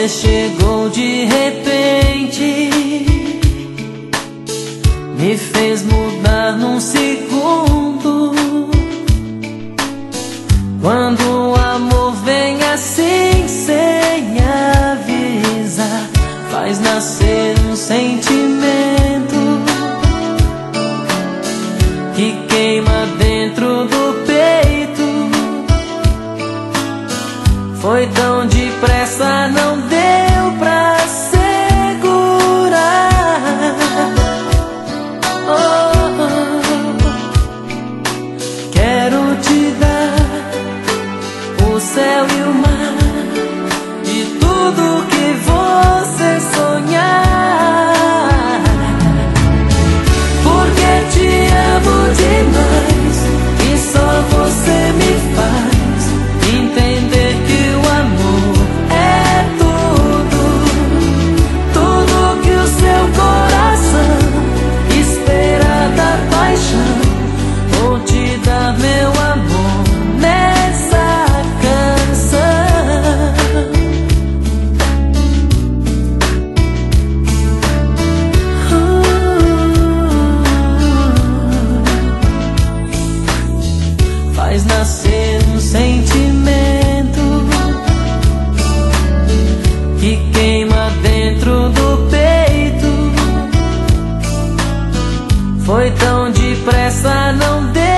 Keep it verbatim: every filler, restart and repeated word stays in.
Você chegou de repente, me fez mudar num segundo. Quando o amor vem assim sem avisar, faz nascer um sentimento que queima dentro do peito. Foi tão depressa, não deu pra segurar. Oh, oh, oh. Quero te dar o céu e o mar, de tudo que você sonhar, porque te amo demais e só você me faz entender que o amor é tudo, tudo que o seu coração espera da paixão. Vou te dar meu amor nessa canção. uh, Faz nascer um sentimento que queima dentro do peito. Foi tão depressa, não deu